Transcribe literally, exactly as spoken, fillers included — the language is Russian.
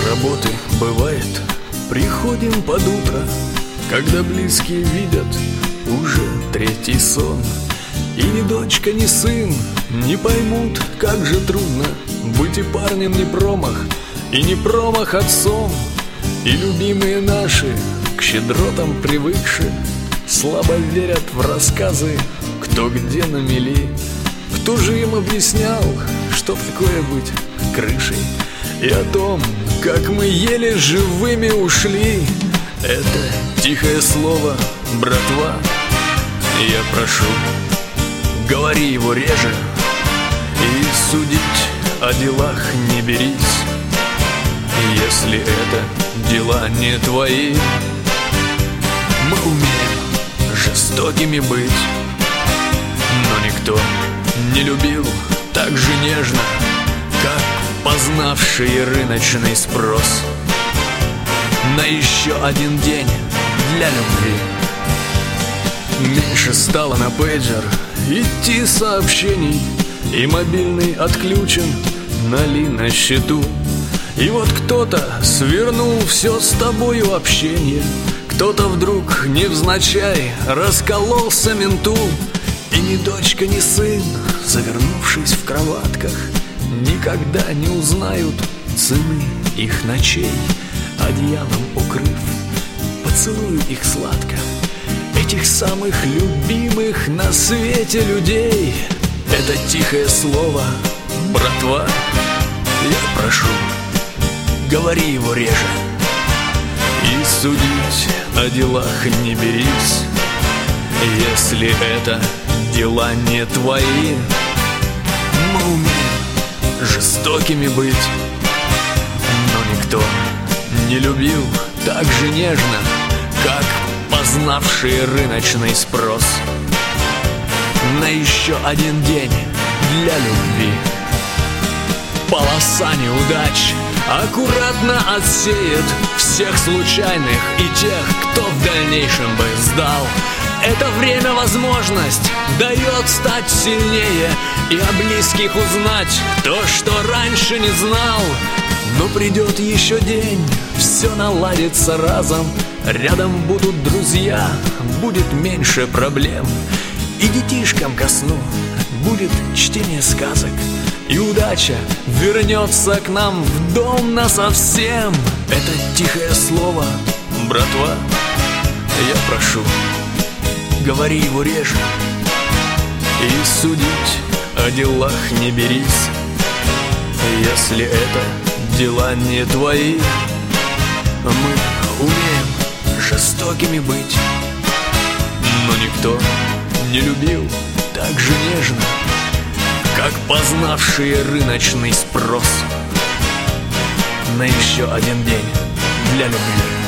работы, бывает, приходим под утро, когда близкие видят уже третий сон. И ни дочка, ни сын не поймут, как же трудно быть и парнем не промах, и не промах отцом. И любимые наши, к щедротам привыкшие, слабо верят в рассказы, кто где на мели. Кто же им объяснял, что такое быть крышей, и о том, как мы еле живыми ушли? Это тихое слово, братва, я прошу, говори его реже, и судить о делах не берись, если это дела не твои. Мы умеем жестокими быть, но никто не любил так же нежно, как познавший рыночный спрос на еще один день для любви. Меньше стало на пейджер идти сообщений, и мобильный отключен, нали на счету. И вот кто-то свернул все с тобою общение, кто-то вдруг невзначай раскололся менту. И ни дочка, ни сын, завернувшись в кроватках, никогда не узнают цены их ночей. Одеялом укрыв, поцелую их сладко, этих самых любимых на свете людей. Это тихое слово, братва, я прошу, говори его реже, и судить о делах не берись, если это дела не твои. Мы умеем жестокими быть, но никто не любил так же нежно, как познавший рыночный спрос на еще один день для любви. Полоса неудач аккуратно отсеет всех случайных и тех, кто в дальнейшем бы сдал. Это время возможность дает стать сильнее и о близких узнать то, что раньше не знал. Но придет еще день, все наладится разом, рядом будут друзья, будет меньше проблем. И детишкам ко сну будет чтение сказок, и удача вернется к нам в дом насовсем. Это тихое слово, братва, я прошу, говори его реже, и судить о делах не берись, если это дела не твои. Мы умеем жестокими быть, но никто не любил так же нежно, как познавшие рыночный спрос на еще один день для любви.